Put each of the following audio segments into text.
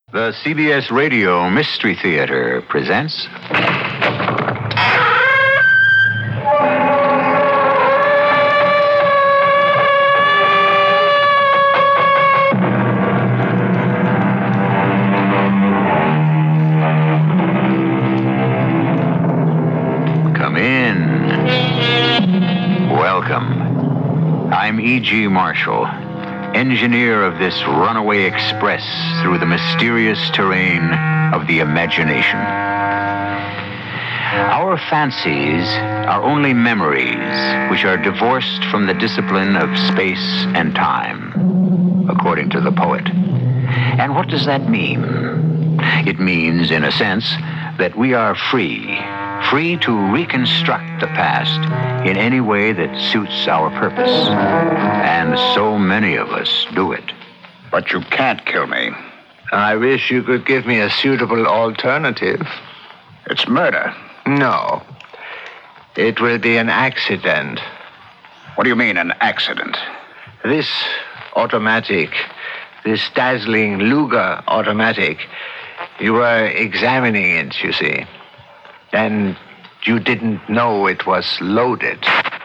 The CBS Radio Mystery Theater presents... Come in. Welcome. I'm E.G. Marshall, engineer of this runaway express through the mysterious terrain of the imagination. Our fancies are only memories which are divorced from the discipline of space and time, according to the poet. And what does that mean? It means, in a sense, that we are free to reconstruct the past in any way that suits our purpose. And so many of us do it. But you can't kill me. I wish you could give me a suitable alternative. It's murder. No. It will be an accident. What do you mean, an accident? This automatic, this dazzling Luger automatic, you were examining it, you see. And you didn't know it was loaded.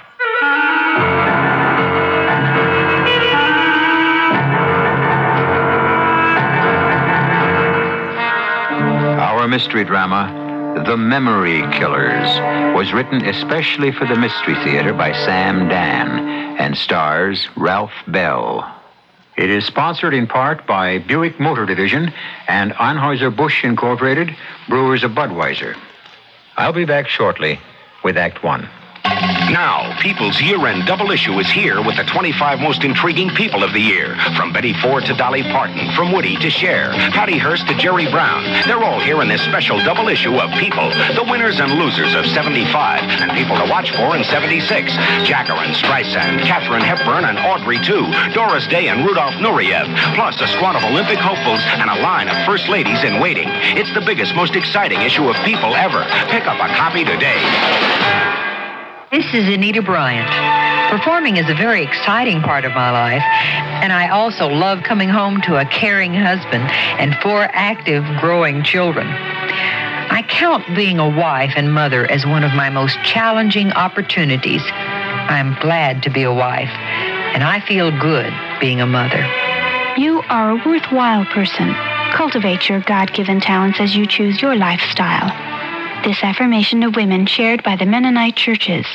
Our mystery drama, The Memory Killers, was written especially for the Mystery Theater by Sam Dan and stars Ralph Bell. It is sponsored in part by Buick Motor Division and Anheuser-Busch Incorporated, brewers of Budweiser. I'll be back shortly with Act One. Now, People's year-end double issue is here with the 25 most intriguing people of the year. From Betty Ford to Dolly Parton, from Woody to Cher, Patty Hearst to Jerry Brown. They're all here in this special double issue of People, the winners and losers of 75, and people to watch for in 76. Jacqueline Streisand, Katharine Hepburn, and Audrey, too. Doris Day and Rudolph Nureyev. Plus a squad of Olympic hopefuls and a line of first ladies in waiting. It's the biggest, most exciting issue of People ever. Pick up a copy today. This is Anita Bryant. Performing is a very exciting part of my life, and I also love coming home to a caring husband and 4 active, growing children. I count being a wife and mother as one of my most challenging opportunities. I'm glad to be a wife, and I feel good being a mother. You are a worthwhile person. Cultivate your God-given talents as you choose your lifestyle. This affirmation of women shared by the Mennonite churches.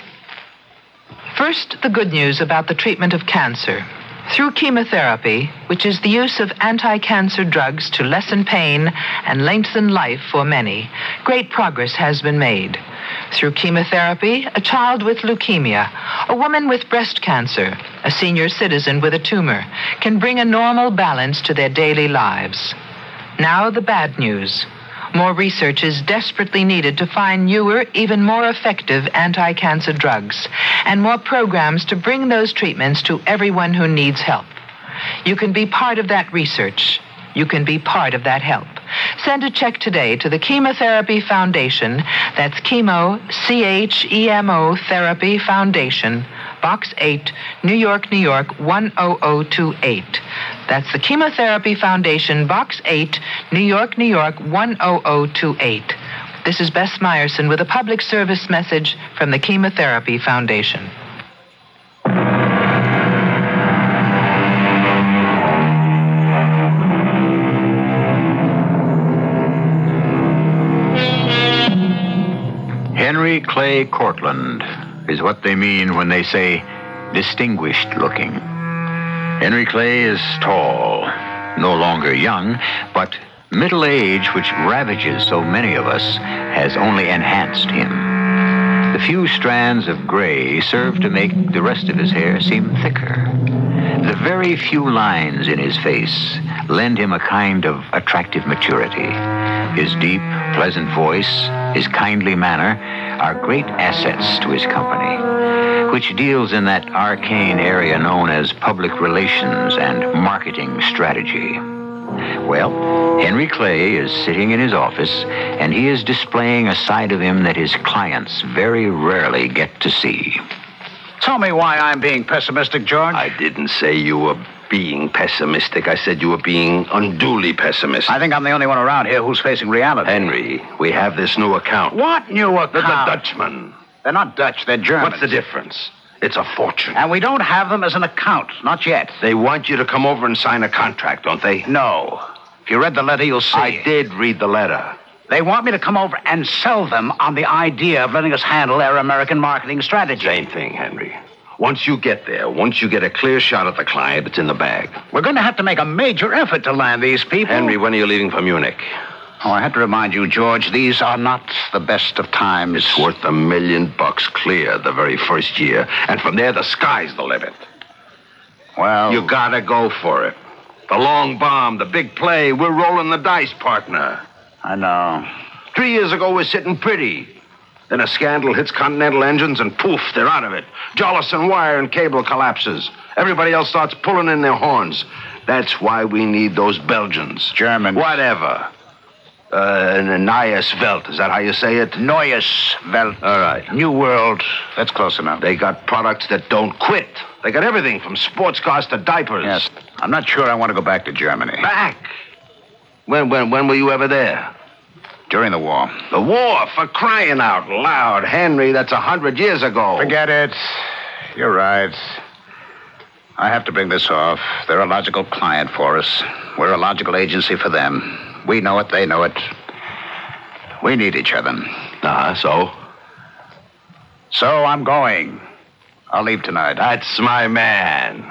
First, the good news about the treatment of cancer. Through chemotherapy, which is the use of anti-cancer drugs to lessen pain and lengthen life for many, great progress has been made. Through chemotherapy, a child with leukemia, a woman with breast cancer, a senior citizen with a tumor, can bring a normal balance to their daily lives. Now, the bad news. More research is desperately needed to find newer, even more effective anti-cancer drugs, and more programs to bring those treatments to everyone who needs help. You can be part of that research. You can be part of that help. Send a check today to the Chemotherapy Foundation. That's Chemo, C-H-E-M-O, Therapy Foundation, Box 8, New York, New York, 10028. That's the Chemotherapy Foundation, Box 8, New York, New York, 10028. This is Bess Meyerson with a public service message from the Chemotherapy Foundation. Henry Clay Cortland is what they mean when they say distinguished looking. Henry Clay is tall, no longer young, but middle age, which ravages so many of us, has only enhanced him. The few strands of gray serve to make the rest of his hair seem thicker. The very few lines in his face lend him a kind of attractive maturity. His deep, pleasant voice, his kindly manner are great assets to his company, which deals in that arcane area known as public relations and marketing strategy. Well, Henry Clay is sitting in his office, and he is displaying a side of him that his clients very rarely get to see. Tell me why I'm being pessimistic, George. I didn't say you were being pessimistic. I said you were being unduly pessimistic. I think I'm the only one around here who's facing reality. Henry, we have this new account. What new account? The Dutchman. They're not Dutch, they're Germans. What's the difference? It's a fortune. And we don't have them as an account. Not yet. They want you to come over and sign a contract, don't they? No. If you read the letter, you'll see. I did read the letter. They want me to come over and sell them on the idea of letting us handle their American marketing strategy. Same thing, Henry. Once you get there, once you get a clear shot at the client, it's in the bag. We're going to have to make a major effort to land these people. Henry, when are you leaving for Munich? Oh, I have to remind you, George, these are not the best of times. It's worth $1 million clear the very first year. And from there, the sky's the limit. Well... You gotta go for it. The long bomb, the big play, we're rolling the dice, partner. I know. 3 years ago, we're sitting pretty. Then a scandal hits Continental Engines and poof, they're out of it. Jolison Wire and Cable collapses. Everybody else starts pulling in their horns. That's why we need those Belgians. Germans. Whatever. Neues Welt, is that how you say it? Neues Welt. All right. New World. That's close enough. They got products that don't quit. They got everything from sports cars to diapers. Yes. I'm not sure I want to go back to Germany. Back? When were you ever there? During the war. The war, for crying out loud. Henry, that's 100 years ago. Forget it. You're right. I have to bring this off. They're a logical client for us. We're a logical agency for them. We know it, they know it. We need each other. So? So I'm going. I'll leave tonight. That's my man.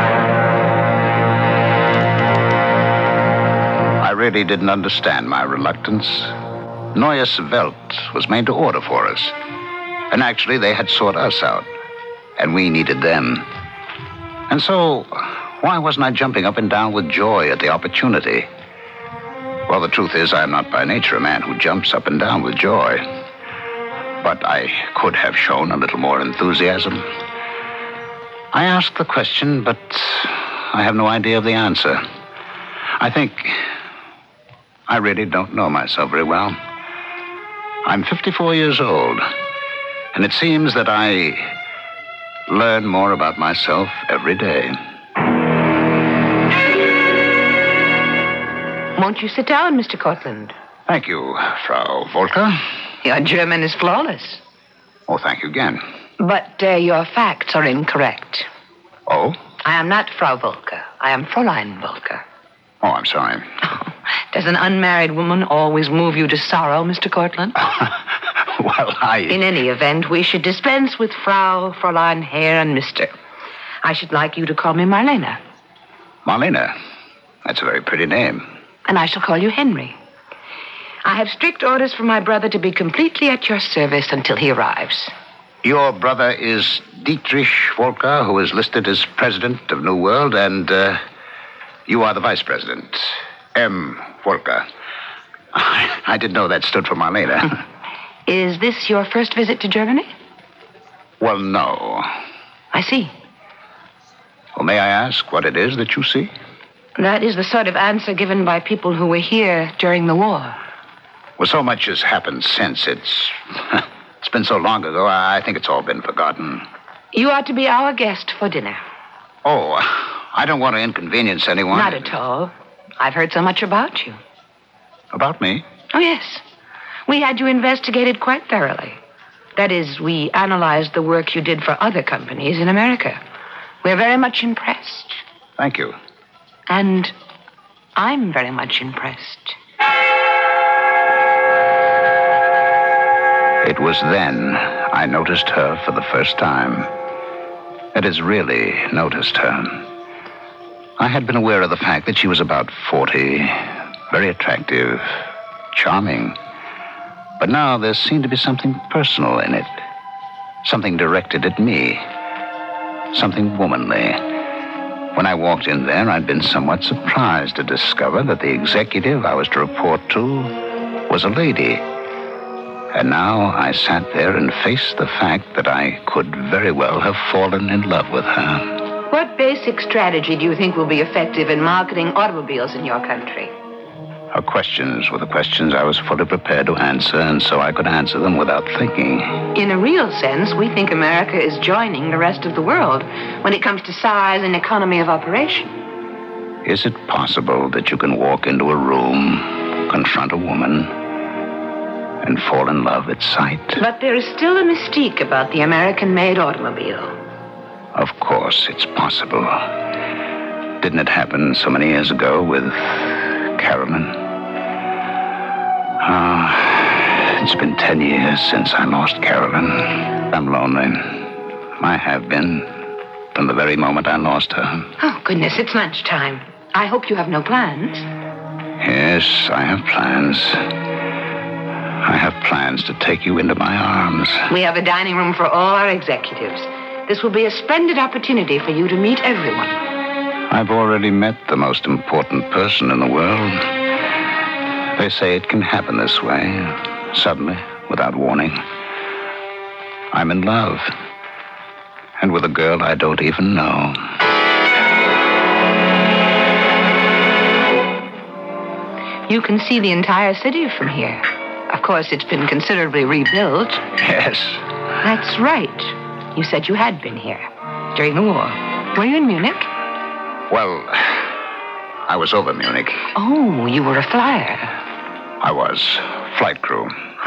I really didn't understand my reluctance. Neues Welt was made to order for us. And actually, they had sought us out. And we needed them. And so, why wasn't I jumping up and down with joy at the opportunity? Well, the truth is, I am not by nature a man who jumps up and down with joy. But I could have shown a little more enthusiasm. I asked the question, but I have no idea of the answer. I think I really don't know myself very well. I'm 54 years old, and it seems that I learn more about myself every day. Won't you sit down, Mr. Cortland? Thank you, Frau Volker. Your German is flawless. Oh, thank you again. But your facts are incorrect. Oh? I am not Frau Volker. I am Fräulein Volker. Oh, I'm sorry. Does an unmarried woman always move you to sorrow, Mr. Cortland? Well, In any event, we should dispense with Frau, Fräulein, Herr, and Mr. I should like you to call me Marlena. Marlena? That's a very pretty name. And I shall call you Henry. I have strict orders from my brother to be completely at your service until he arrives. Your brother is Dietrich Volker, who is listed as president of New World, and you are the vice president, M. Volker. I didn't know that stood for Marlena. Is this your first visit to Germany? Well, no. I see. Well, may I ask what it is that you see? That is the sort of answer given by people who were here during the war. Well, so much has happened since. It's been so long ago, I think it's all been forgotten. You are to be our guest for dinner. Oh, I don't want to inconvenience anyone. Not at all. I've heard so much about you. About me? Oh, yes. We had you investigated quite thoroughly. That is, we analyzed the work you did for other companies in America. We're very much impressed. Thank you. And I'm very much impressed. It was then I noticed her for the first time. That is, really noticed her. I had been aware of the fact that she was about 40, very attractive, charming. But now there seemed to be something personal in it. Something directed at me. Something womanly. When I walked in there, I'd been somewhat surprised to discover that the executive I was to report to was a lady. And now I sat there and faced the fact that I could very well have fallen in love with her. What basic strategy do you think will be effective in marketing automobiles in your country? Her questions were the questions I was fully prepared to answer, and so I could answer them without thinking. In a real sense, we think America is joining the rest of the world when it comes to size and economy of operation. Is it possible that you can walk into a room, confront a woman, and fall in love at sight? But there is still a mystique about the American-made automobile. Of course, it's possible. Didn't it happen so many years ago with Carolyn? It's been 10 years since I lost Carolyn. I'm lonely. I have been from the very moment I lost her. Oh, goodness, it's lunchtime. I hope you have no plans. Yes, I have plans. I have plans to take you into my arms. We have a dining room for all our executives. This will be a splendid opportunity for you to meet everyone. I've already met the most important person in the world. They say it can happen this way, suddenly, without warning. I'm in love. And with a girl I don't even know. You can see the entire city from here. Of course, it's been considerably rebuilt. Yes. That's right. You said you had been here during the war. Were you in Munich? Well, I was over Munich. Oh, you were a flyer. I was. Flight crew.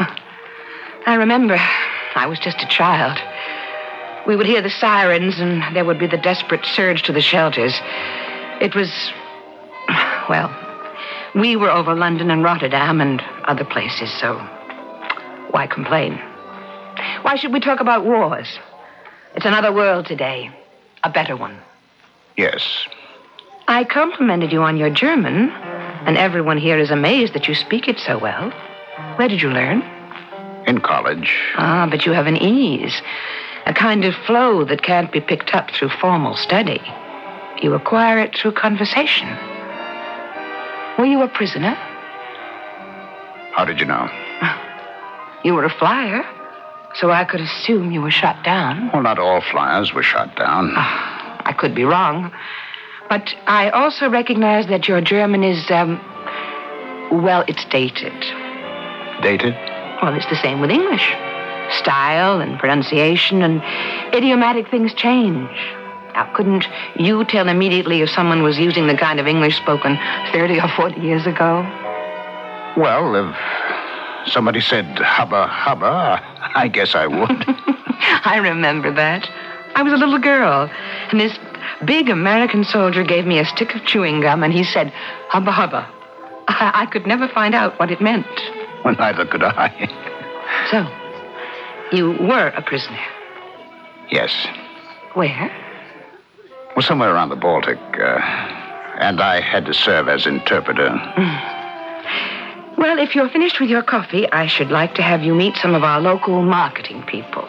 I remember. I was just a child. We would hear the sirens, and there would be the desperate surge to the shelters. It was... well... we were over London and Rotterdam and other places, so why complain? Why should we talk about wars? It's another world today, a better one. Yes. I complimented you on your German, and everyone here is amazed that you speak it so well. Where did you learn? In college. Ah, but you have an ease, a kind of flow that can't be picked up through formal study. You acquire it through conversation. Were you a prisoner? How did you know? You were a flyer, so I could assume you were shot down. Well, not all flyers were shot down. I could be wrong. But I also recognize that your German is, well, it's dated. Dated? Well, it's the same with English. Style and pronunciation and idiomatic things change. Now, couldn't you tell immediately if someone was using the kind of English spoken 30 or 40 years ago? Well, if somebody said hubba hubba, I guess I would. I remember that. I was a little girl, and this big American soldier gave me a stick of chewing gum, and he said, hubba hubba. I could never find out what it meant. Well, neither could I. So, you were a prisoner? Yes. Where? Well, somewhere around the Baltic, and I had to serve as interpreter. Well, if you're finished with your coffee, I should like to have you meet some of our local marketing people.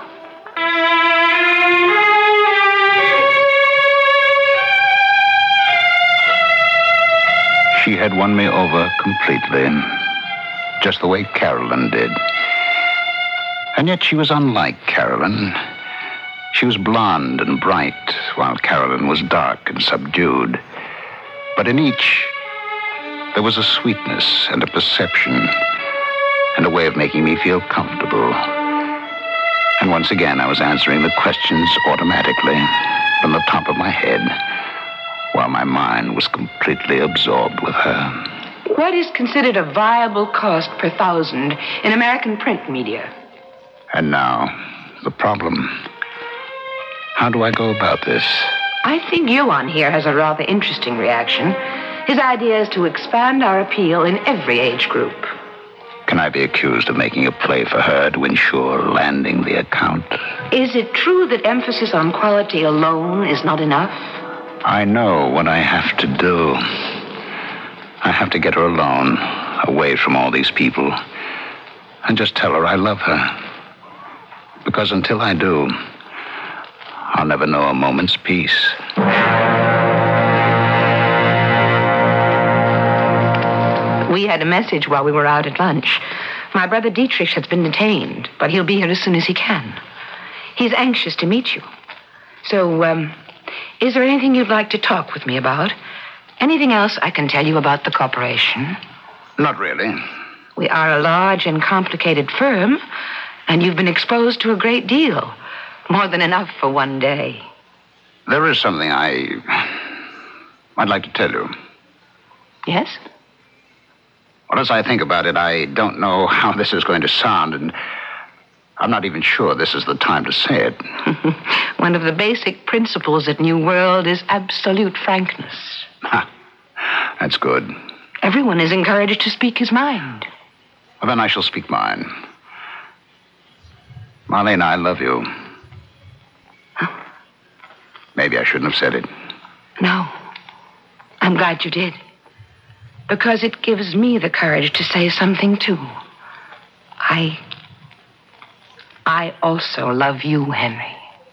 She had won me over completely, just the way Carolyn did. And yet she was unlike Carolyn. She was blonde and bright, while Carolyn was dark and subdued. But in each, there was a sweetness and a perception and a way of making me feel comfortable. And once again, I was answering the questions automatically from the top of my head, while my mind was completely absorbed with her. What is considered a viable cost per thousand in American print media? And now, the problem. How do I go about this? I think Johan here has a rather interesting reaction. His idea is to expand our appeal in every age group. Can I be accused of making a play for her to ensure landing the account? Is it true that emphasis on quality alone is not enough? I know what I have to do. I have to get her alone, away from all these people, and just tell her I love her. Because until I do, I'll never know a moment's peace. We had a message while we were out at lunch. My brother Dietrich has been detained, but he'll be here as soon as he can. He's anxious to meet you. So, is there anything you'd like to talk with me about? Anything else I can tell you about the corporation? Not really. We are a large and complicated firm, and you've been exposed to a great deal. More than enough for one day. There is something I'd like to tell you. Yes? Well, as I think about it, I don't know how this is going to sound, and I'm not even sure this is the time to say it. One of the basic principles at New World is absolute frankness. Ha. That's good. Everyone is encouraged to speak his mind. Well, then I shall speak mine. Marlene, I love you. Huh? Maybe I shouldn't have said it. No. I'm glad you did. Because it gives me the courage to say something, too. I also love you, Henry.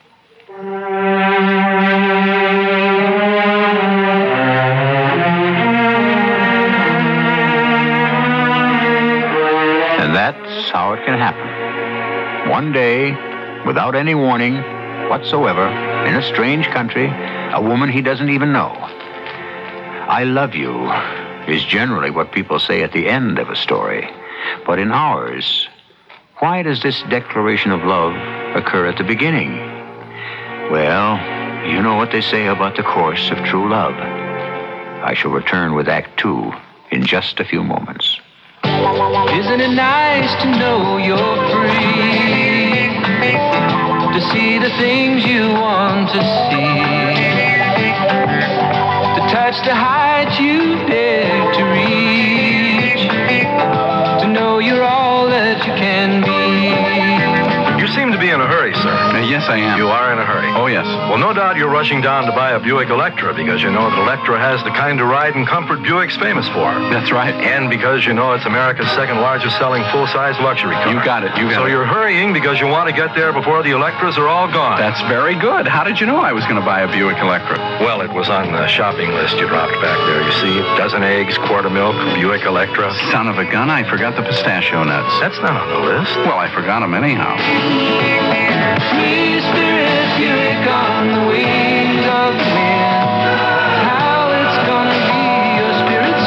And that's how it can happen. One day, without any warning whatsoever, in a strange country, a woman he doesn't even know. I love you is generally what people say at the end of a story. But in ours, why does this declaration of love occur at the beginning? Well, you know what they say about the course of true love. I shall return with Act 2 in just a few moments. Isn't it nice to know you're free? To see the things you want to see? To touch the heights you dare to reach? To know you're all that you can be? You seem to be in a hurry, sir. Yes, I am. You are in a hurry? Oh, yes. Well, no doubt you're rushing down to buy a Buick Electra because you know that Electra has the kind of ride and comfort Buick's famous for. That's right. And because you know it's America's second largest selling full-size luxury car. You got it. So you're hurrying because you want to get there before the Electras are all gone. That's very good. How did you know I was going to buy a Buick Electra? Well, it was on the shopping list you dropped back there, you see. Dozen eggs, quart of milk, Buick Electra. Son of a gun, I forgot the pistachio nuts. That's not on the list. Well, I forgot them anyhow. Free spirit, Buick on the wings of the wind. How it's gonna be, your spirit's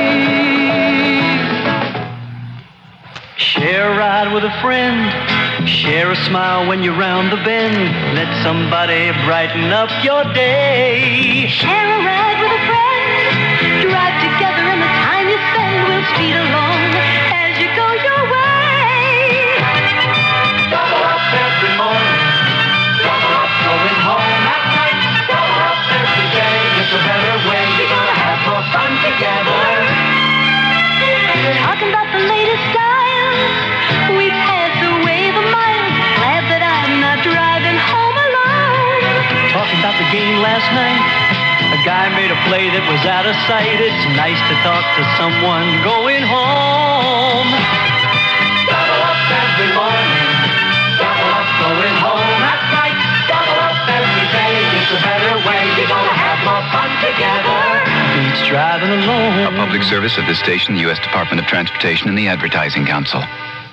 free. Share a ride with a friend. Share a smile when you're round the bend. Let somebody brighten up your day. Share a ride with a friend. Drive together and the time you spend will speed along as you go your way. Double up every morning. Double up going home at night. Double up every day. It's a better way. You're gonna have more fun together. Talking about the latest styles. We've had the wave of miles. Glad that I'm not driving home alone. Talking about the game last night. A guy made a play that was out of sight. It's nice to talk to someone going home. Double up every morning. Double up going home at night. Double up every day. It's a better way. You're gonna have more fun together. Beats driving alone. A public service of this station, the U.S. Department of Transportation, and the Advertising Council.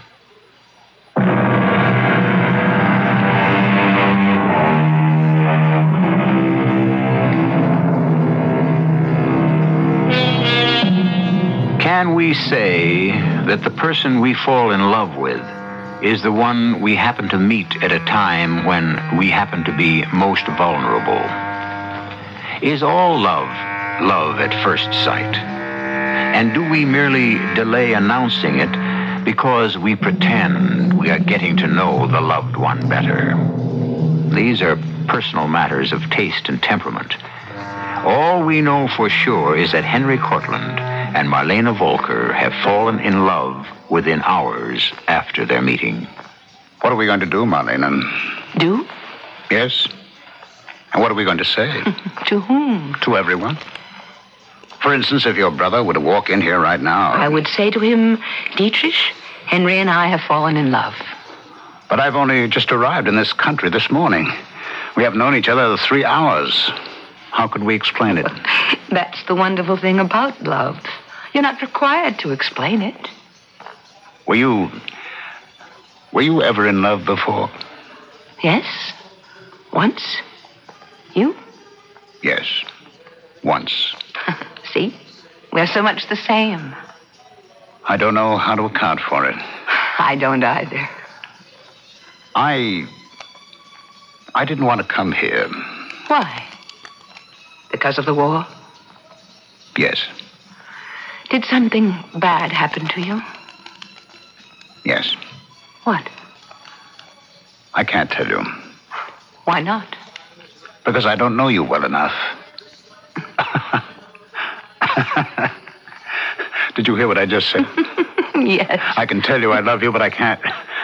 Can we say that the person we fall in love with is the one we happen to meet at a time when we happen to be most vulnerable? Is all love love at first sight? And do we merely delay announcing it because we pretend we are getting to know the loved one better? These are personal matters of taste and temperament. All we know for sure is that Henry Cortland and Marlene Volker have fallen in love within hours after their meeting. What are we going to do, Marlene? Do? Yes. And what are we going to say? To whom? To everyone. For instance, if your brother were to walk in here right now... I would say to him, Dietrich, Henry and I have fallen in love. But I've only just arrived in this country this morning. We have known each other 3 hours. How could we explain it? That's the wonderful thing about love. You're not required to explain it. Were you ever in love before? Yes. Once. You? Yes. Once. See? We're so much the same. I don't know how to account for it. I don't either. I didn't want to come here. Why? Because of the war? Yes. Did something bad happen to you? Yes. What? I can't tell you. Why not? Because I don't know you well enough. Did you hear what I just said? Yes. I can tell you I love you, but I can't.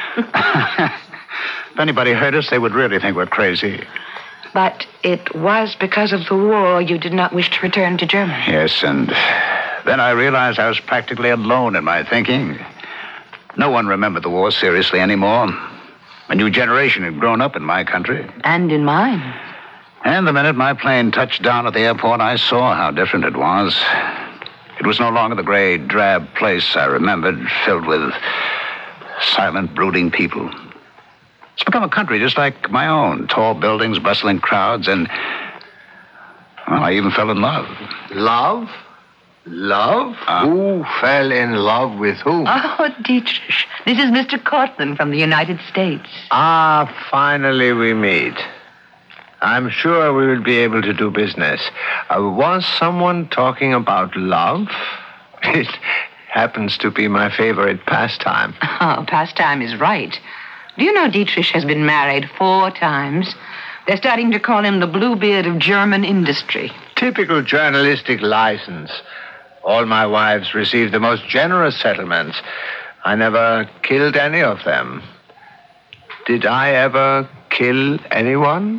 If anybody heard us, they would really think we're crazy. But it was because of the war you did not wish to return to Germany. Yes, and then I realized I was practically alone in my thinking. No one remembered the war seriously anymore. A new generation had grown up in my country. And in mine. And the minute my plane touched down at the airport, I saw how different it was. It was no longer the gray, drab place I remembered, filled with silent, brooding people. It's become a country just like my own. Tall buildings, bustling crowds, and, well, I even fell in love. Love? Love? Who fell in love with whom? Oh, Dietrich, this is Mr. Cortland from the United States. Ah, finally we meet. I'm sure we will be able to do business. Was someone talking about love? It happens to be my favorite pastime. Oh, pastime is right. Do you know Dietrich has been married 4 times? They're starting to call him the Bluebeard of German industry. Typical journalistic license. All my wives received the most generous settlements. I never killed any of them. Did I ever kill anyone?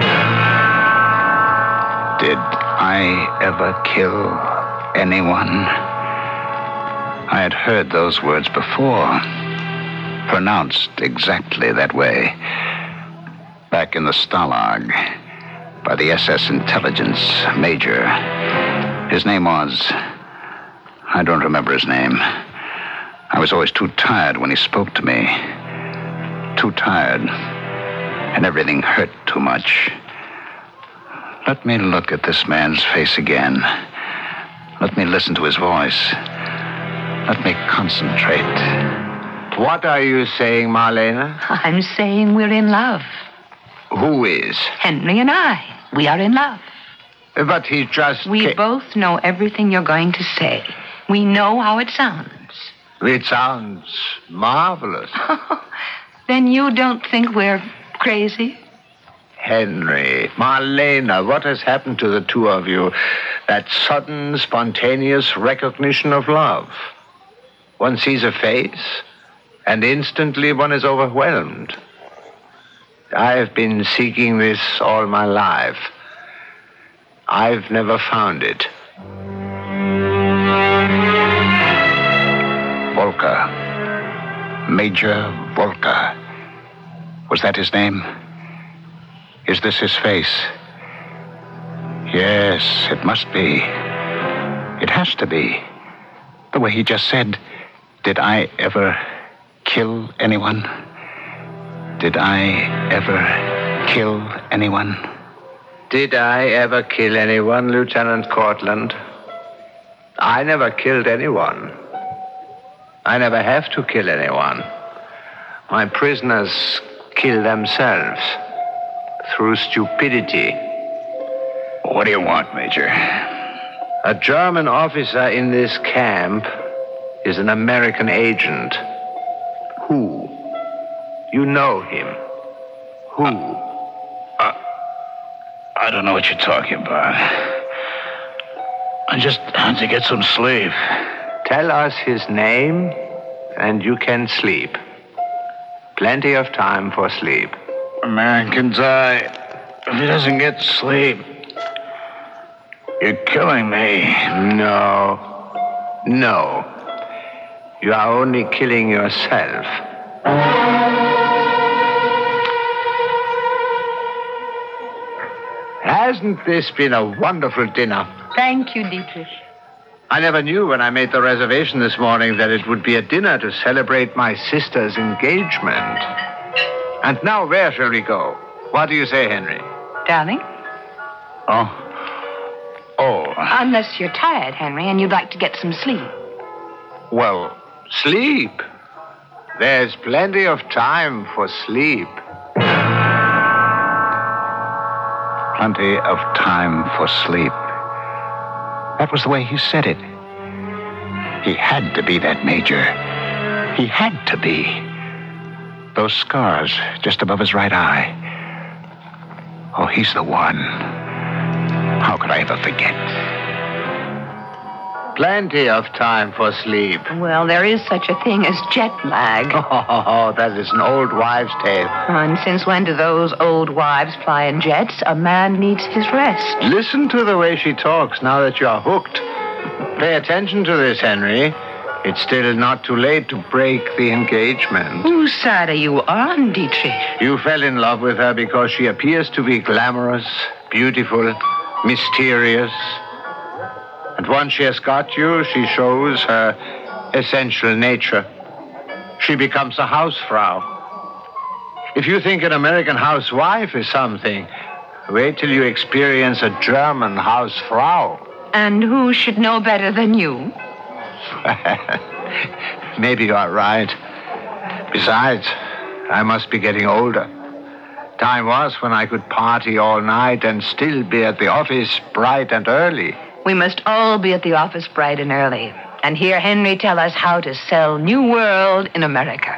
Did I ever kill anyone? I had heard those words before, pronounced exactly that way. Back in the Stalag, by the SS intelligence major. His name was... I don't remember his name. I was always too tired when he spoke to me. Too tired. And everything hurt too much. Let me look at this man's face again. Let me listen to his voice. Let me concentrate. What are you saying, Marlene? I'm saying we're in love. Who is? Henry and I. We are in love. But he just... We both know everything you're going to say. We know how it sounds. It sounds marvelous. Then you don't think we're crazy? Henry, Marlene, what has happened to the two of you? That sudden, spontaneous recognition of love. One sees a face, and instantly one is overwhelmed. I've been seeking this all my life. I've never found it. Volker. Major Volker. Was that his name? Is this his face? Yes, it must be. It has to be. The way he just said, did I ever kill anyone? Did I ever kill anyone? Did I ever kill anyone, Lieutenant Cortland? I never killed anyone. I never have to kill anyone. My prisoners kill themselves through stupidity. What do you want, Major? A German officer in this camp is an American agent. Who? You know him. Who? I don't know what you're talking about. I just had to get some sleep. Tell us his name, and you can sleep. Plenty of time for sleep. A man can die if he doesn't get sleep. You're killing me. No. No. You are only killing yourself. Hasn't this been a wonderful dinner? Thank you, Dietrich. I never knew when I made the reservation this morning that it would be a dinner to celebrate my sister's engagement. And now where shall we go? What do you say, Henry? Darling? Oh. Unless you're tired, Henry, and you'd like to get some sleep. Well, sleep. There's plenty of time for sleep. Plenty of time for sleep. That was the way he said it. He had to be that major. He had to be. Those scars just above his right eye. Oh, he's the one. How could I ever forget? Plenty of time for sleep. Well, there is such a thing as jet lag. Oh, that is an old wives' tale. And since when do those old wives fly in jets? A man needs his rest. Listen to the way she talks now that you're hooked. Pay attention to this, Henry. It's still not too late to break the engagement. Whose side are you on, Dietrich? You fell in love with her because she appears to be glamorous, beautiful, mysterious. And once she has got you, she shows her essential nature. She becomes a housefrau. If you think an American housewife is something, wait till you experience a German hausfrau. And who should know better than you? Maybe you are right. Besides, I must be getting older. Time was when I could party all night and still be at the office bright and early. We must all be at the office bright and early. And hear Henry tell us how to sell New World in America.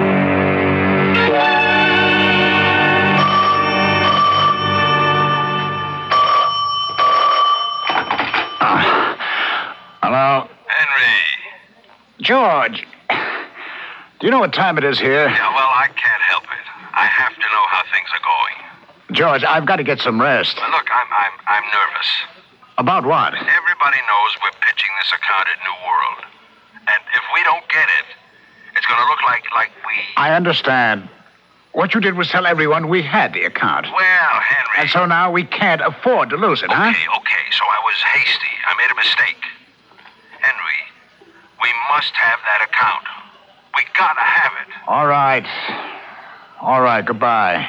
Hello? Henry. George. Do you know what time it is here? Yeah, well, I can't help it. I have to know how things are going. George, I've got to get some rest. But look, I'm nervous. About what? Everybody knows we're pitching this account at New World. And if we don't get it, it's going to look like we... I understand. What you did was tell everyone we had the account. Well, Henry... And so now we can't afford to lose it, huh? Okay, so I was hasty. I made a mistake. Henry, we must have that account. We gotta have it. All right. All right, goodbye.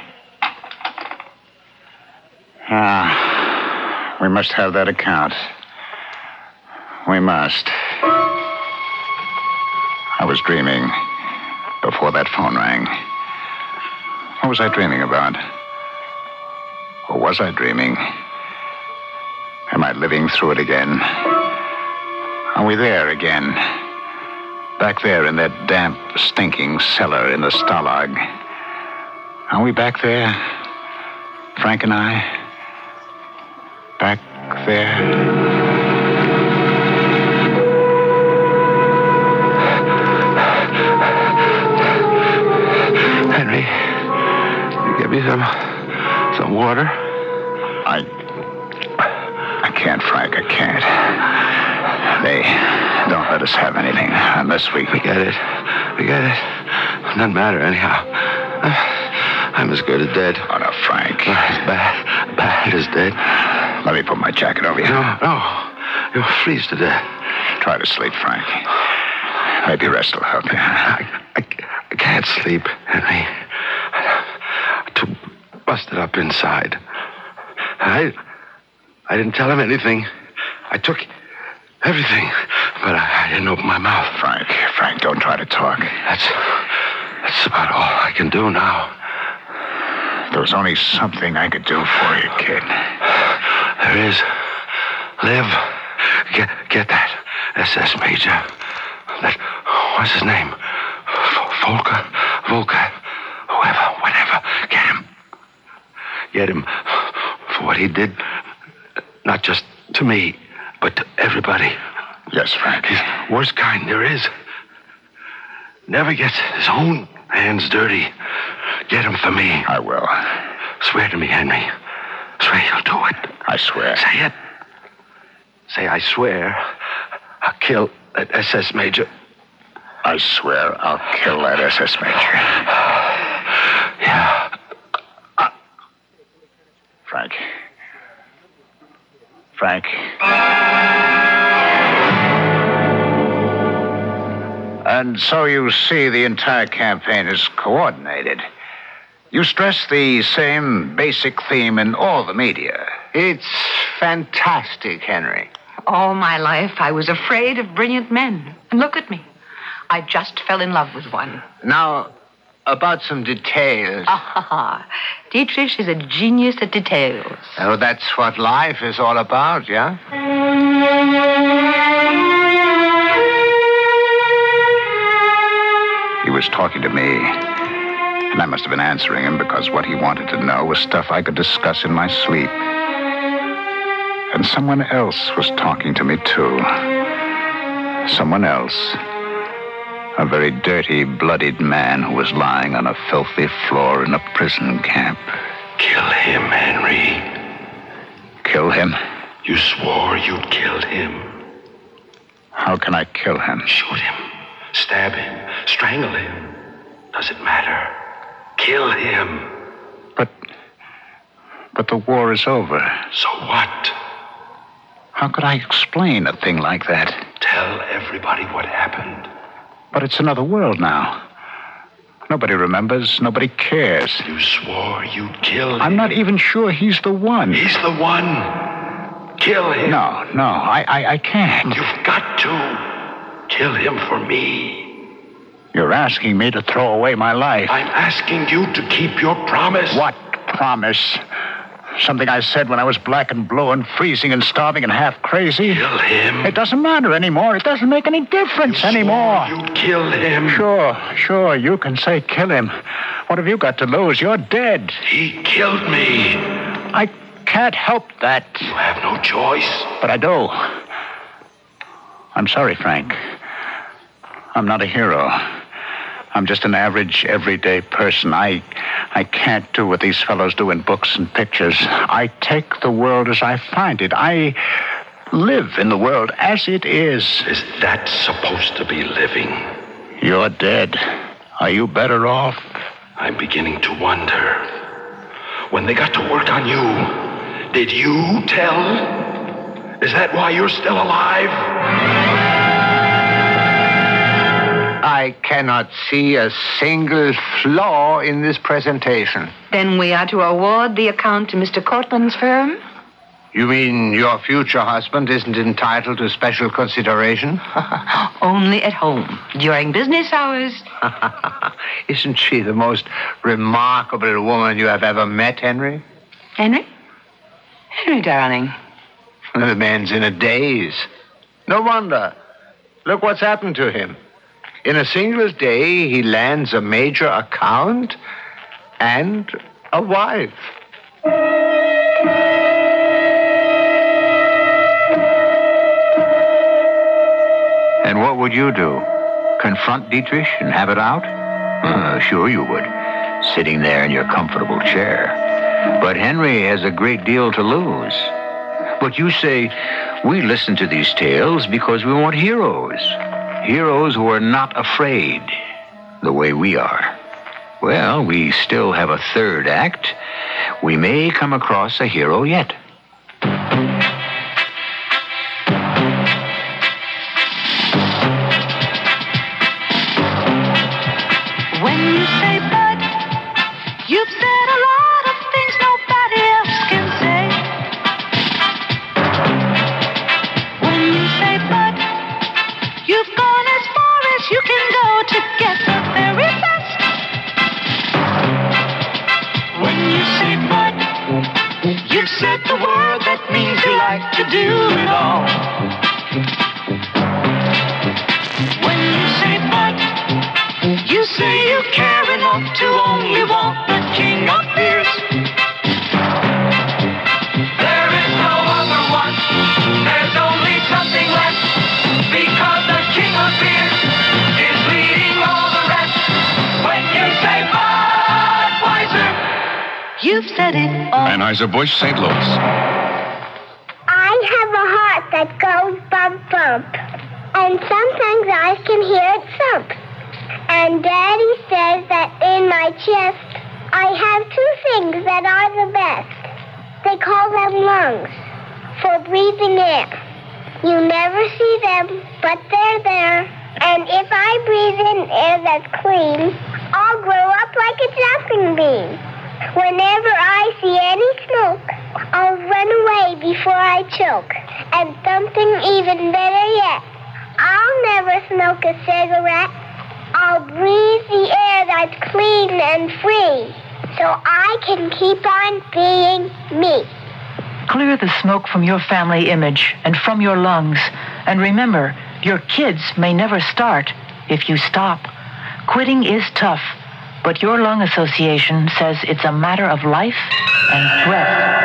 We must have that account. We must. I was dreaming before that phone rang. What was I dreaming about? Or was I dreaming? Am I living through it again? Are we there again? Back there in that damp, stinking cellar in the Stalag. Are we back there? Frank and I? Back there? Henry, you give me some water? I can't, Frank. I can't. They don't let us have anything unless we... Forget it. Doesn't matter anyhow. I'm as good as dead. Oh, no, Frank. As bad as dead. Let me put my jacket over you. No. You'll freeze to death. Try to sleep, Frank. Maybe rest will help you. I can't sleep, Henry. I'm too busted up inside. I didn't tell him anything. I took everything, but I didn't open my mouth. Frank, don't try to talk. That's about all I can do now. There was only something I could do for you, kid. There is. Liv, get that SS Major. That, what's his name? Volker, whatever. Get him. Get him for what he did, not just to me, but to everybody. Yes, Frank. He's the worst kind there is. Never gets his own hands dirty. Get him for me. I will. Swear to me, Henry. Swear you'll do it. I swear. Say it. Say, I swear I'll kill that SS Major. I swear I'll kill that SS Major. Yeah. Frank. And so you see the entire campaign is coordinated. You stress the same basic theme in all the media. It's fantastic, Henry. All my life, I was afraid of brilliant men. And look at me. I just fell in love with one. Now, about some details. Dietrich is a genius at details. Oh, that's what life is all about, yeah? was talking to me. And I must have been answering him because what he wanted to know was stuff I could discuss in my sleep. And someone else was talking to me, too. Someone else. A very dirty, bloodied man who was lying on a filthy floor in a prison camp. Kill him, Henry. Kill him? You swore you'd kill him. How can I kill him? Shoot him. Stab him. Strangle him. Does it matter? Kill him. But the war is over. So what? How could I explain a thing like that? Tell everybody what happened. But it's another world now. Nobody remembers. Nobody cares. You swore you'd kill him. I'm not even sure he's the one. He's the one. Kill him. No, I can't. You've got to. Kill him for me. You're asking me to throw away my life. I'm asking you to keep your promise. What promise? Something I said when I was black and blue and freezing and starving and half crazy? Kill him. It doesn't matter anymore. It doesn't make any difference anymore. You'd kill him. Sure. You can say kill him. What have you got to lose? You're dead. He killed me. I can't help that. You have no choice. But I do. I'm sorry, Frank. I'm not a hero. I'm just an average, everyday person. I can't do what these fellows do in books and pictures. I take the world as I find it. I live in the world as it is. Is that supposed to be living? You're dead. Are you better off? I'm beginning to wonder. When they got to work on you, did you tell? Is that why you're still alive? I cannot see a single flaw in this presentation. Then we are to award the account to Mr. Cortland's firm? You mean your future husband isn't entitled to special consideration? Only at home, during business hours. Isn't she the most remarkable woman you have ever met, Henry? Henry? Henry, darling. The man's in a daze. No wonder. Look what's happened to him. In a single day, he lands a major account and a wife. And what would you do? Confront Dietrich and have it out? Sure you would, sitting there in your comfortable chair. But Henry has a great deal to lose. But you say, we listen to these tales because we want heroes. Heroes who are not afraid, the way we are. Well, we still have a third act. We may come across a hero yet. When you say bud, you've said a lot of things nobody else can say. When you say bud, you've gone as far as you can go to get the very best. When you say bud, you've said the word that means you like to do it all. When you say bud, you say you care enough to only want the king of beers. There is no other one. There's only something left. Because the king of beers is leading all the rest. When you say Budweiser, you've said it all. Anheuser-Busch, St. Louis. I have a heart that goes bump bump. And sometimes I can hear it thump. And Daddy says that in my chest, I have two things that are the best. They call them lungs, for breathing air. You never see them, but they're there. And if I breathe in air that's clean, I'll grow up like a jumping bean. Whenever I see any smoke, I'll run away before I choke. And something even better yet, I'll never smoke a cigarette. I'll breathe the air that's clean and free, so I can keep on being me. Clear the smoke from your family image and from your lungs. And remember, your kids may never start if you stop. Quitting is tough, but your lung association says it's a matter of life and breath.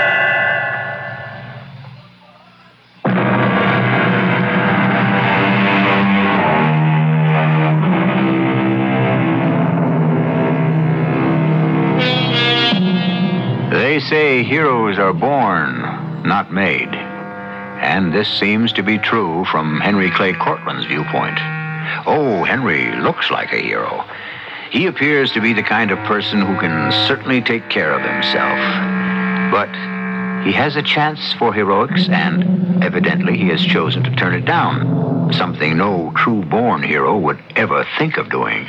They say heroes are born, not made. And this seems to be true from Henry Clay Cortland's viewpoint. Oh, Henry looks like a hero. He appears to be the kind of person who can certainly take care of himself. But he has a chance for heroics, and evidently he has chosen to turn it down. Something no true-born hero would ever think of doing.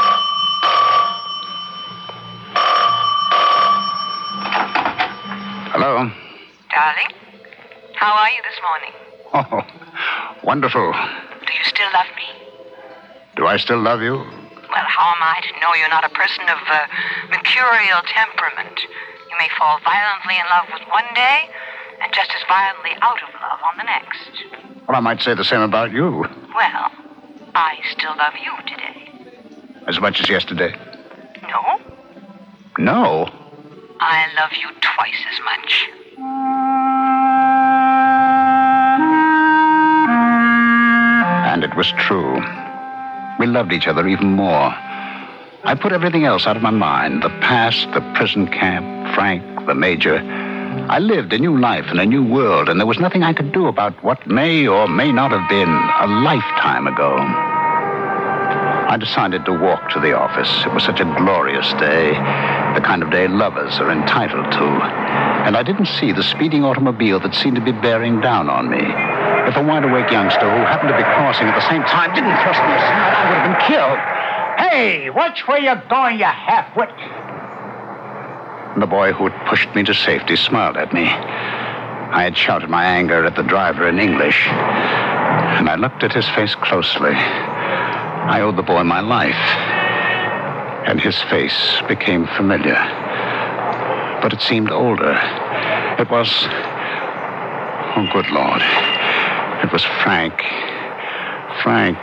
Hello? Darling, how are you this morning? Oh, wonderful. Do you still love me? Do I still love you? Well, how am I to know you're not a person of mercurial temperament? You may fall violently in love with one day and just as violently out of love on the next. Well, I might say the same about you. Well, I still love you today. As much as yesterday? No? No? I love you twice as much. And it was true. We loved each other even more. I put everything else out of my mind. The past, the prison camp, Frank, the Major. I lived a new life in a new world, and there was nothing I could do about what may or may not have been a lifetime ago. I decided to walk to the office. It was such a glorious day, the kind of day lovers are entitled to. And I didn't see the speeding automobile that seemed to be bearing down on me. If a wide-awake youngster who happened to be crossing at the same time didn't thrust me aside, I would have been killed. Hey, which way you going, you half-wit? The boy who had pushed me to safety smiled at me. I had shouted my anger at the driver in English, and I looked at his face closely. I owed the boy my life, and his face became familiar. But it seemed older. It was... oh, good Lord. It was Frank. Frank.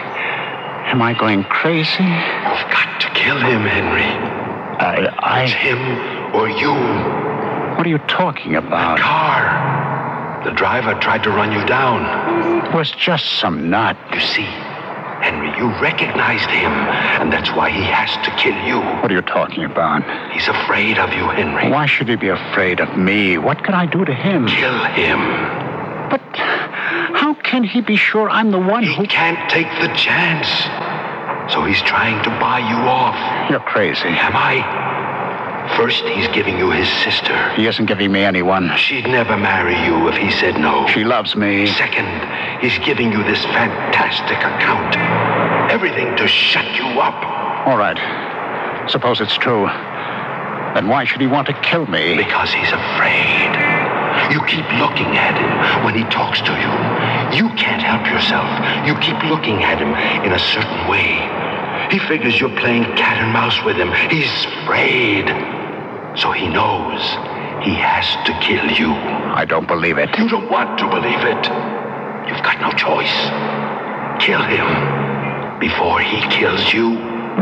Am I going crazy? You've got to kill him, Henry. It's him or you. What are you talking about? The car. The driver tried to run you down. It was just some nut. You see, Henry, you recognized him, and that's why he has to kill you. What are you talking about? He's afraid of you, Henry. Why should he be afraid of me? What can I do to him? Kill him. But how can he be sure I'm the one who... He can't take the chance. So he's trying to buy you off. You're crazy. Am I? First, he's giving you his sister. He isn't giving me anyone. She'd never marry you if he said no. She loves me. Second, he's giving you this fantastic account. Everything to shut you up. All right. Suppose it's true. Then why should he want to kill me? Because he's afraid. You keep looking at him when he talks to you. You can't help yourself. You keep looking at him in a certain way. He figures you're playing cat and mouse with him. He's afraid. So he knows he has to kill you. I don't believe it. You don't want to believe it. You've got no choice. Kill him before he kills you.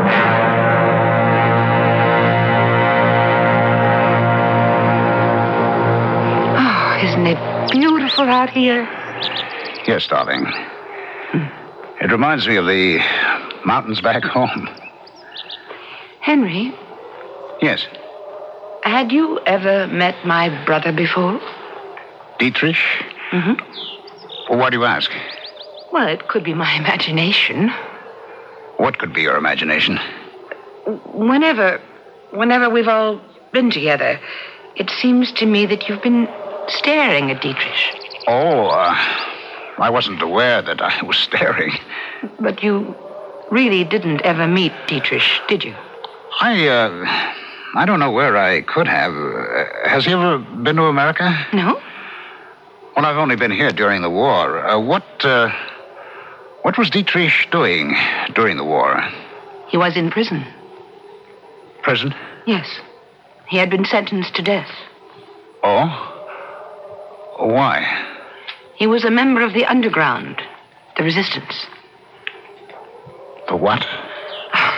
Isn't it beautiful out here? Yes, darling. It reminds me of the mountains back home. Henry, Yes. had you ever met my brother before? Dietrich? Mm-hmm. Well, why do you ask? Well, it could be my imagination. What could be your imagination? Whenever we've all been together, it seems to me that you've been staring at Dietrich. Oh, I wasn't aware that I was staring. But you really didn't ever meet Dietrich, did you? I don't know where I could have. Has he ever been to America? No. Well, I've only been here during the war. What was Dietrich doing during the war? He was in prison. Prison? Yes. He had been sentenced to death. Oh? Why? He was a member of the underground, the resistance. The what?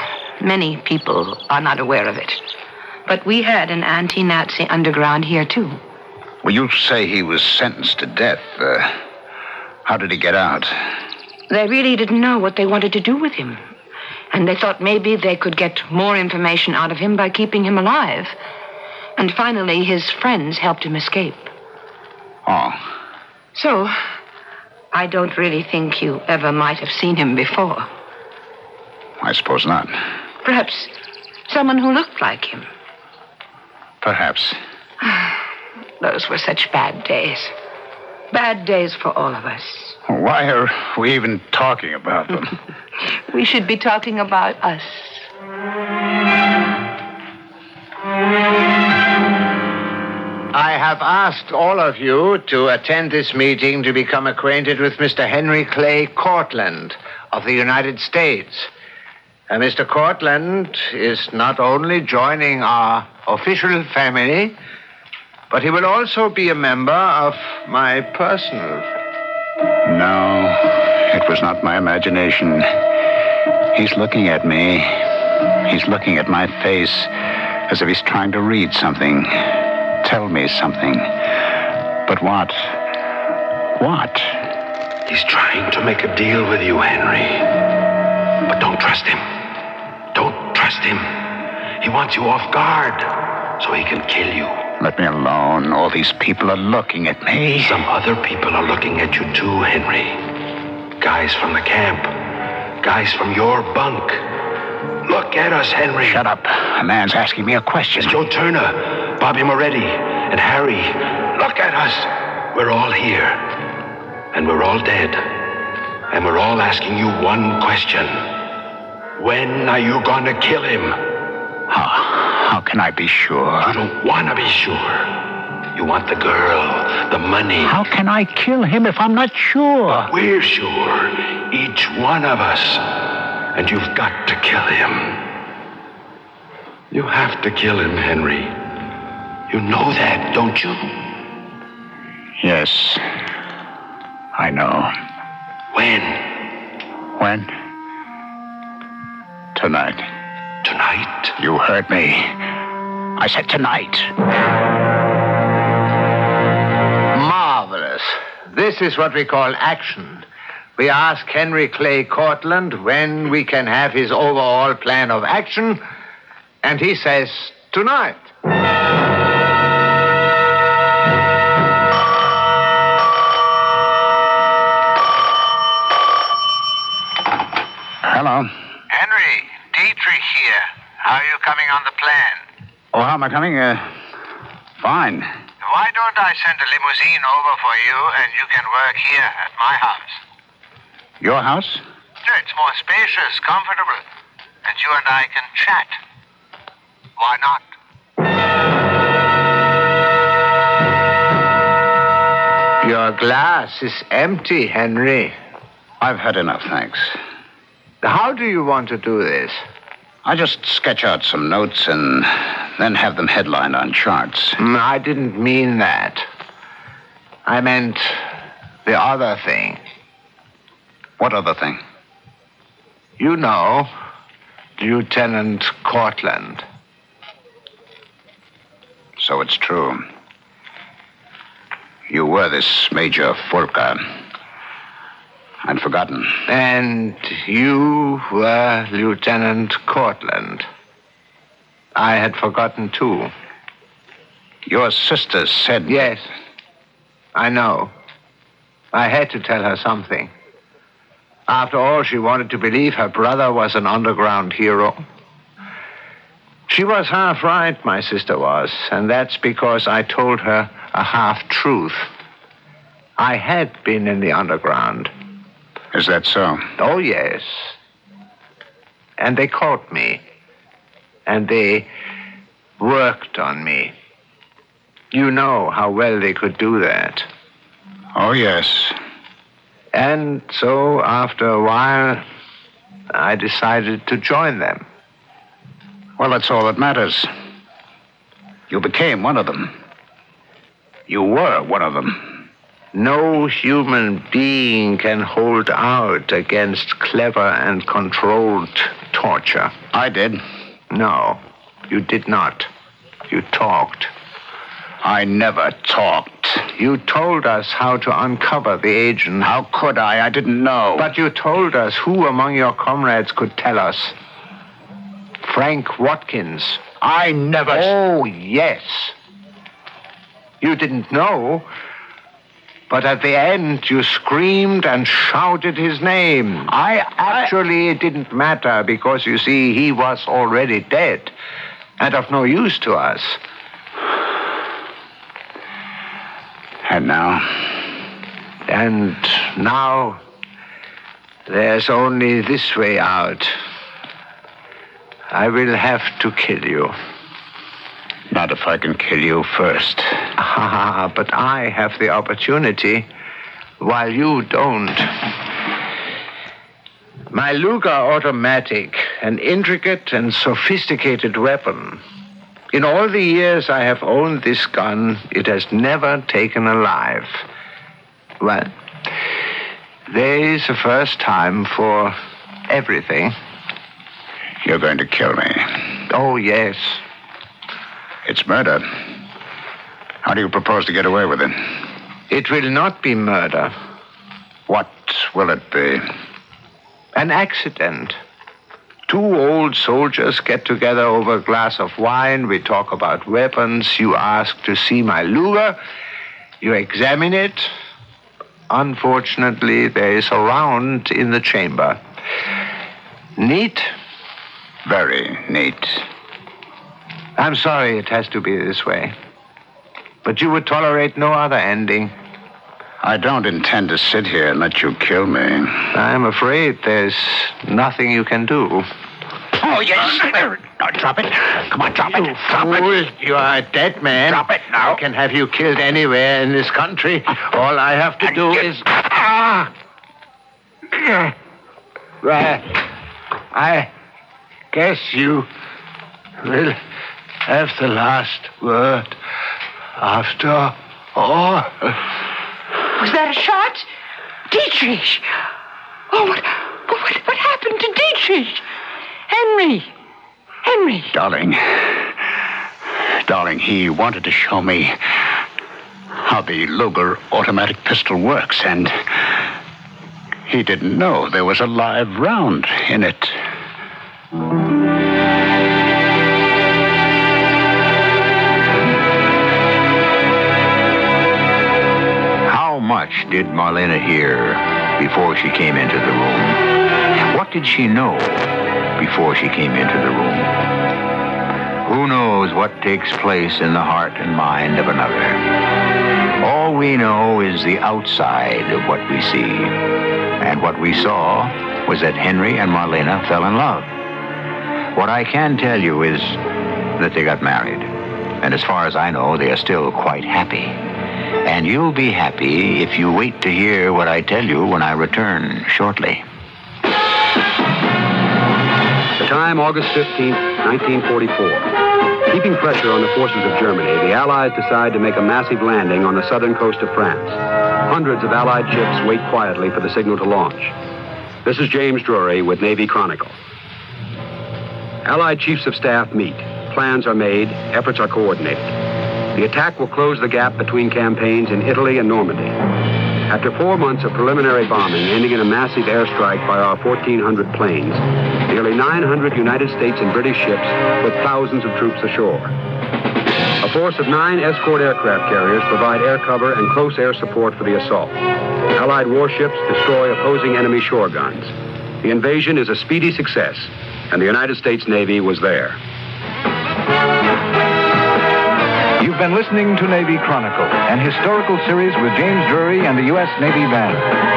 Many people are not aware of it. But we had an anti-Nazi underground here, too. Well, you say he was sentenced to death. How did he get out? They really didn't know what they wanted to do with him. And they thought maybe they could get more information out of him by keeping him alive. And finally, his friends helped him escape. Oh. So, I don't really think you ever might have seen him before. I suppose not. Perhaps someone who looked like him. Perhaps. Those were such bad days. Bad days for all of us. Why are we even talking about them? We should be talking about us. I have asked all of you to attend this meeting to become acquainted with Mr. Henry Clay Cortland of the United States. Mr. Cortland is not only joining our official family, but he will also be a member of my personal. No, it was not my imagination. He's looking at me. He's looking at my face as if he's trying to read something. Tell me something. But what? What? He's trying to make a deal with you, Henry. But don't trust him. Don't trust him. He wants you off guard so he can kill you. Let me alone. All these people are looking at me. Some other people are looking at you too, Henry. Guys from the camp. Guys from your bunk. Look at us, Henry. Shut up. A man's asking me a question. It's Joe Turner, Bobby Moretti, and Harry. Look at us. We're all here. And we're all dead. And we're all asking you one question. When are you going to kill him? How can I be sure? You don't want to be sure. You want the girl, the money. How can I kill him if I'm not sure? We're sure. Each one of us. And you've got to kill him. You have to kill him, Henry. You know that, don't you? Yes. I know. When? When? Tonight. Tonight? You heard me. I said tonight. Marvelous. This is what we call action. We ask Henry Clay Cortland when we can have his overall plan of action, and he says tonight. Hello. Henry, Dietrich here. How are you coming on the plan? Oh, how am I coming? Fine. Why don't I send a limousine over for you and you can work here at my house? Your house? Yeah, it's more spacious, comfortable. And you and I can chat. Why not? Your glass is empty, Henry. I've had enough, thanks. How do you want to do this? I just sketch out some notes and then have them headlined on charts. I didn't mean that. I meant the other thing. What other thing? You know, Lieutenant Cortland. So it's true. You were this Major Fulka. I'd forgotten. And you were Lieutenant Cortland. I had forgotten, too. Your sister said... Yes, I know. I had to tell her something. After all, she wanted to believe her brother was an underground hero. She was half right, my sister was, and that's because I told her a half-truth. I had been in the underground. Is that so? Oh, yes. And they caught me. And they worked on me. You know how well they could do that. Oh, yes. And so, after a while, I decided to join them. Well, that's all that matters. You became one of them. You were one of them. No human being can hold out against clever and controlled torture. I did. No, you did not. You talked. I never talked. You told us how to uncover the agent. How could I? I didn't know. But you told us who among your comrades could tell us. Frank Watkins. I never... Oh, yes. You didn't know, but at the end you screamed and shouted his name. Actually, it didn't matter because, you see, he was already dead and of no use to us. And now? And now, there's only this way out. I will have to kill you. Not if I can kill you first. But I have the opportunity, while you don't. My Luger automatic, an intricate and sophisticated weapon. In all the years I have owned this gun, it has never taken a life. Well, there is a first time for everything. You're going to kill me. Oh, yes. It's murder. How do you propose to get away with it? It will not be murder. What will it be? An accident. Two old soldiers get together over a glass of wine. We talk about weapons. You ask to see my Luger. You examine it. Unfortunately, there is a round in the chamber. Neat? Very neat. I'm sorry it has to be this way. But you would tolerate no other ending. I don't intend to sit here and let you kill me. I'm afraid there's nothing you can do. Oh, yes. No, drop it. Come on, drop it. Drop it. You are a dead man. Drop it now. I can have you killed anywhere in this country. All I have to do is... Well, I guess you will have the last word after all. Was that a shot? Dietrich! Oh, what happened to Dietrich? Henry! Darling, he wanted to show me how the Luger automatic pistol works, and he didn't know there was a live round in it. How much did Marlena hear before she came into the room? What did she know before she came into the room? Who knows what takes place in the heart and mind of another? All we know is the outside of what we see. And what we saw was that Henry and Marlena fell in love. What I can tell you is that they got married. And as far as I know, they are still quite happy. And you'll be happy if you wait to hear what I tell you when I return shortly. The time, August 15th, 1944. Keeping pressure on the forces of Germany, the Allies decide to make a massive landing on the southern coast of France. Hundreds of Allied ships wait quietly for the signal to launch. This is James Drury with Navy Chronicle. Allied chiefs of staff meet. Plans are made. Efforts are coordinated. The attack will close the gap between campaigns in Italy and Normandy. After 4 months of preliminary bombing, ending in a massive airstrike by our 1,400 planes, nearly 900 United States and British ships put thousands of troops ashore. A force of 9 escort aircraft carriers provide air cover and close air support for the assault. Allied warships destroy opposing enemy shore guns. The invasion is a speedy success, and the United States Navy was there. You've been listening to Navy Chronicle, an historical series with James Drury and the U.S. Navy Band.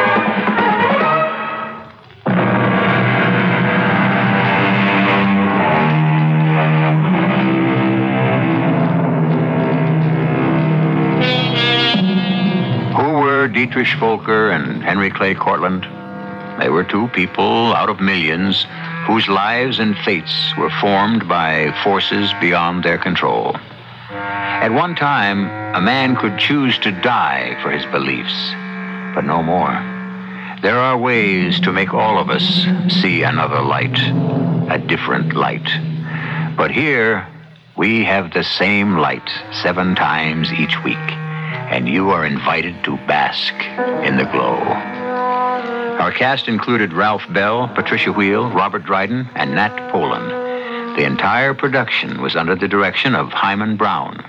Who were Dietrich Volker and Henry Clay Cortland? They were two people out of millions whose lives and fates were formed by forces beyond their control. At one time, a man could choose to die for his beliefs, but no more. There are ways to make all of us see another light, a different light. But here, we have the same light 7 times each week, and you are invited to bask in the glow. Our cast included Ralph Bell, Patricia Wheel, Robert Dryden, and Nat Poland. The entire production was under the direction of Hyman Brown.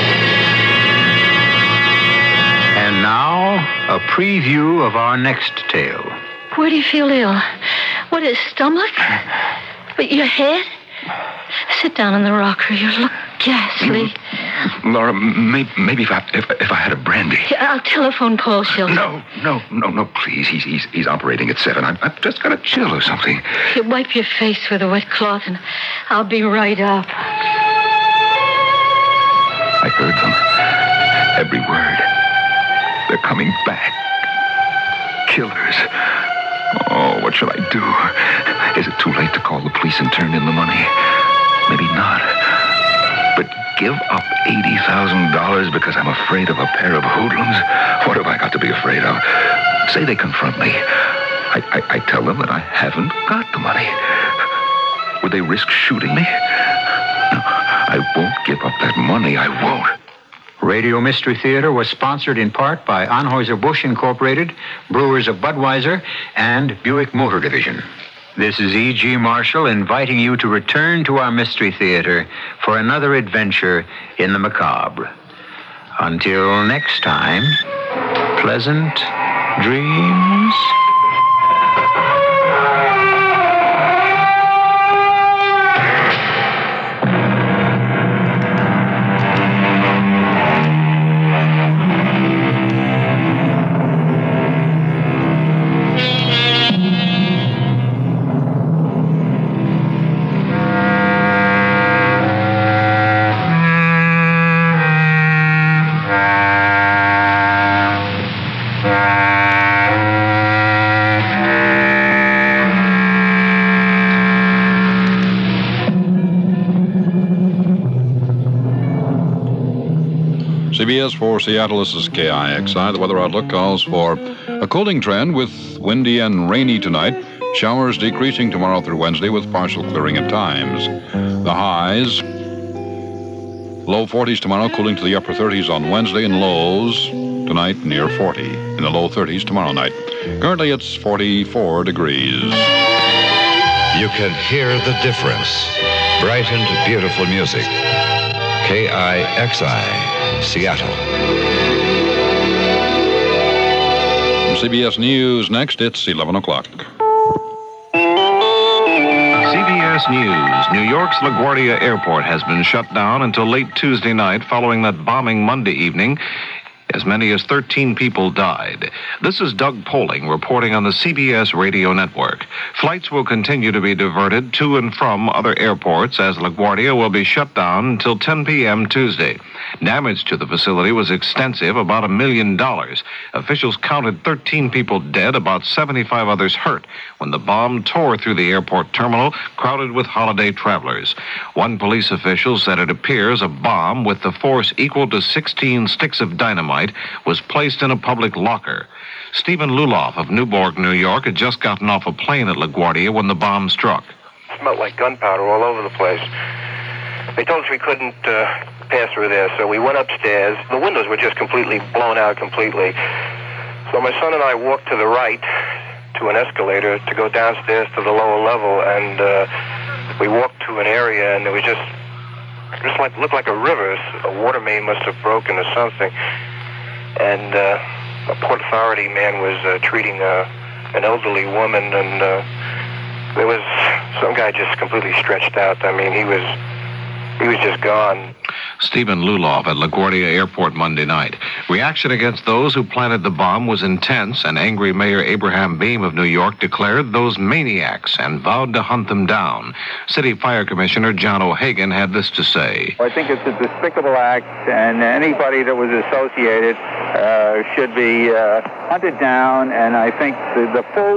And now, a preview of our next tale. Where do you feel ill? What, his stomach? But your head? Sit down on the rocker. You look ghastly. Laura, maybe if I had a brandy. I'll telephone Paul Shelton. No, please. He's operating at 7. I've just got a chill or something. You wipe your face with a wet cloth, and I'll be right up. I heard them. Every word. They're coming back. Killers. Oh, what shall I do? Is it too late to call the police and turn in the money? Maybe not. But give up $80,000 because I'm afraid of a pair of hoodlums? What have I got to be afraid of? Say they confront me. I tell them that I haven't got the money. Would they risk shooting me? No, I won't give up that money. I won't. Radio Mystery Theater was sponsored in part by Anheuser-Busch Incorporated, Brewers of Budweiser, and Buick Motor Division. This is E.G. Marshall inviting you to return to our Mystery Theater for another adventure in the macabre. Until next time, pleasant dreams. CBS for Seattle, this is KIXI. The weather outlook calls for a cooling trend with windy and rainy tonight. Showers decreasing tomorrow through Wednesday with partial clearing at times. The highs, low 40s tomorrow, cooling to the upper 30s on Wednesday, and lows tonight near 40. In the low 30s tomorrow night. Currently it's 44 degrees. You can hear the difference. Brightened, beautiful music. KIXI. Seattle. From CBS News next, it's 11 o'clock. CBS News. New York's LaGuardia Airport has been shut down until late Tuesday night following that bombing Monday evening. As many as 13 people died. This is Doug Poling reporting on the CBS radio network. Flights will continue to be diverted to and from other airports as LaGuardia will be shut down until 10 p.m. Tuesday. Damage to the facility was extensive, about $1 million. Officials counted 13 people dead, about 75 others hurt, when the bomb tore through the airport terminal, crowded with holiday travelers. One police official said it appears a bomb with the force equal to 16 sticks of dynamite was placed in a public locker. Stephen Luloff of Newburgh, New York, had just gotten off a plane at LaGuardia when the bomb struck. It smelled like gunpowder all over the place. They told us we couldn't pass through there, so we went upstairs. The windows were just completely blown out completely. So my son and I walked to the right to an escalator to go downstairs to the lower level, and we walked to an area, and it was just like looked like a river. A water main must have broken or something. And a Port Authority man was treating an elderly woman, and there was some guy just completely stretched out. I mean, he was just gone. Stephen Luloff at LaGuardia Airport Monday night. Reaction against those who planted the bomb was intense, and angry Mayor Abraham Beame of New York declared those maniacs and vowed to hunt them down. City Fire Commissioner John O'Hagan had this to say. I think it's a despicable act, and anybody that was associated should be hunted down, and I think the full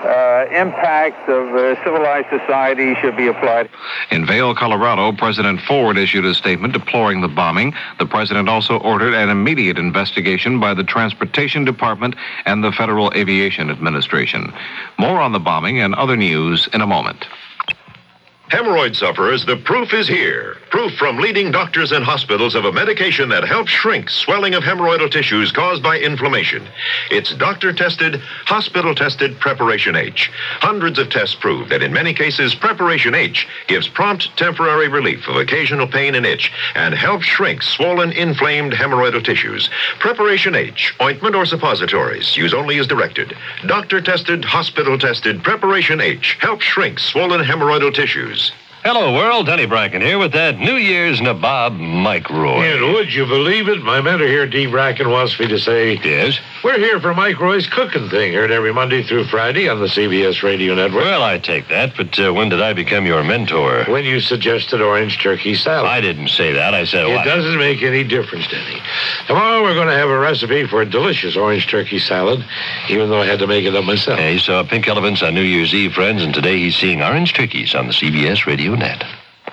impacts of civilized society should be applied. In Vail, Colorado, President Ford issued a statement deploring the bombing. The president also ordered an immediate investigation by the Transportation Department and the Federal Aviation Administration. More on the bombing and other news in a moment. Hemorrhoid sufferers, the proof is here. Proof from leading doctors and hospitals of a medication that helps shrink swelling of hemorrhoidal tissues caused by inflammation. It's doctor-tested, hospital-tested Preparation H. Hundreds of tests prove that in many cases, Preparation H gives prompt temporary relief of occasional pain and itch and helps shrink swollen, inflamed hemorrhoidal tissues. Preparation H, ointment or suppositories, use only as directed. Doctor-tested, hospital-tested Preparation H helps shrink swollen hemorrhoidal tissues. Hello, world. Denny Bracken here with that New Year's nabob, Mike Roy. And would you believe it? My mentor here, Dee Bracken, wants me to say... Yes? We're here for Mike Roy's cooking thing, heard every Monday through Friday on the CBS Radio Network. Well, I take that, but when did I become your mentor? When you suggested orange turkey salad. I didn't say that. I said... It doesn't make any difference, Denny. Tomorrow we're going to have a recipe for a delicious orange turkey salad, even though I had to make it up myself. He saw pink elephants on New Year's Eve, friends, and today he's seeing orange turkeys on the CBS Radio Net.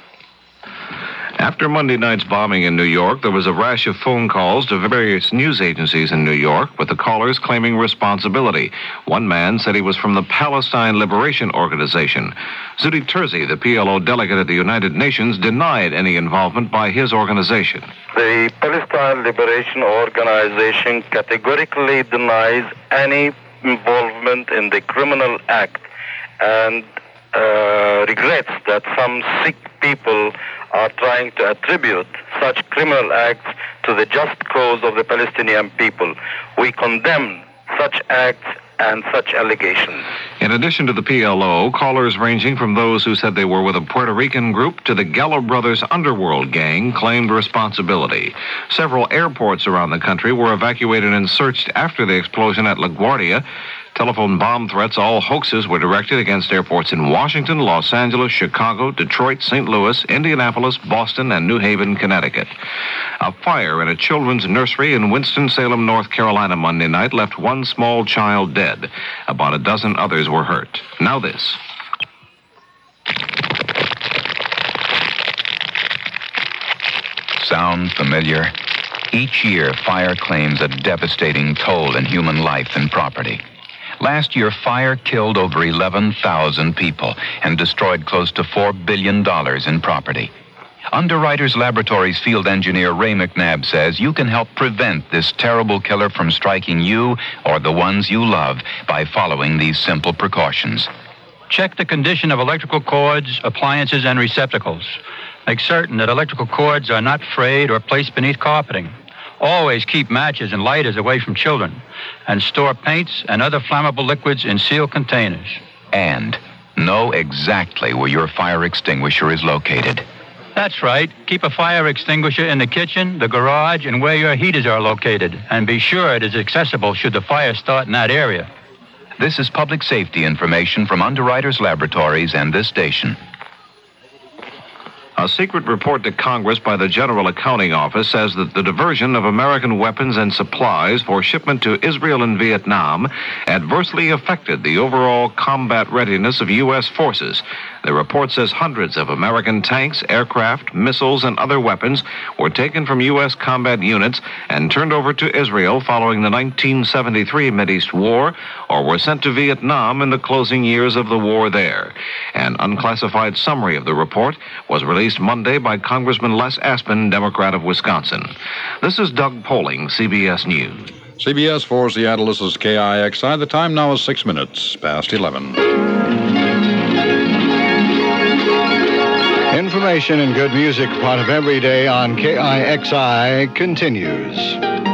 After Monday night's bombing in New York, there was a rash of phone calls to various news agencies in New York, with the callers claiming responsibility. One man said he was from the Palestine Liberation Organization. Zuhdi Terzi, the PLO delegate at the United Nations, denied any involvement by his organization. The Palestine Liberation Organization categorically denies any involvement in the criminal act and regrets that some sick people are trying to attribute such criminal acts to the just cause of the Palestinian people. We condemn such acts and such allegations. In addition to the PLO, callers ranging from those who said they were with a Puerto Rican group to the Gallo Brothers underworld gang claimed responsibility. Several airports around the country were evacuated and searched after the explosion at LaGuardia. Telephone bomb threats, all hoaxes, were directed against airports in Washington, Los Angeles, Chicago, Detroit, St. Louis, Indianapolis, Boston, and New Haven, Connecticut. A fire in a children's nursery in Winston-Salem, North Carolina, Monday night left one small child dead. About a dozen others were hurt. Now this. Sound familiar? Each year, fire claims a devastating toll in human life and property. Last year, fire killed over 11,000 people and destroyed close to $4 billion in property. Underwriters Laboratories field engineer Ray McNabb says you can help prevent this terrible killer from striking you or the ones you love by following these simple precautions. Check the condition of electrical cords, appliances, and receptacles. Make certain that electrical cords are not frayed or placed beneath carpeting. Always keep matches and lighters away from children, and store paints and other flammable liquids in sealed containers. And know exactly where your fire extinguisher is located. That's right. Keep a fire extinguisher in the kitchen, the garage, and where your heaters are located. And be sure it is accessible should the fire start in that area. This is public safety information from Underwriters Laboratories and this station. A secret report to Congress by the General Accounting Office says that the diversion of American weapons and supplies for shipment to Israel and Vietnam adversely affected the overall combat readiness of U.S. forces. The report says hundreds of American tanks, aircraft, missiles, and other weapons were taken from U.S. combat units and turned over to Israel following the 1973 Mideast War, or were sent to Vietnam in the closing years of the war there. An unclassified summary of the report was released Monday by Congressman Les Aspin, Democrat of Wisconsin. This is Doug Poling, CBS News. CBS for Seattle, this is KIXI. The time now is 6 minutes past 11. Information and good music, part of every day on KIXI, continues.